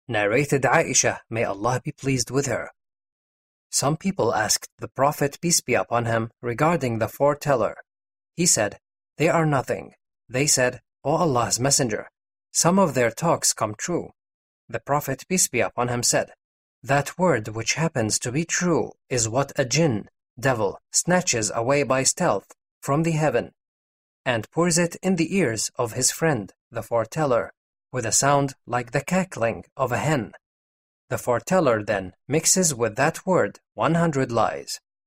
Narrated Aisha, may Allah be pleased with her. Some people asked the Prophet, peace be upon him, regarding the foreteller. He said, "They are nothing." They said, "O Allah's Messenger, some of their talks come true." The Prophet, peace be upon him, said, "That word which happens to be true is what a jinn, devil, snatches away by stealth from the heaven, and pours it in the ears of his friend, the foreteller, with a sound like the cackling of a hen. The foreteller then mixes with that word 100 lies.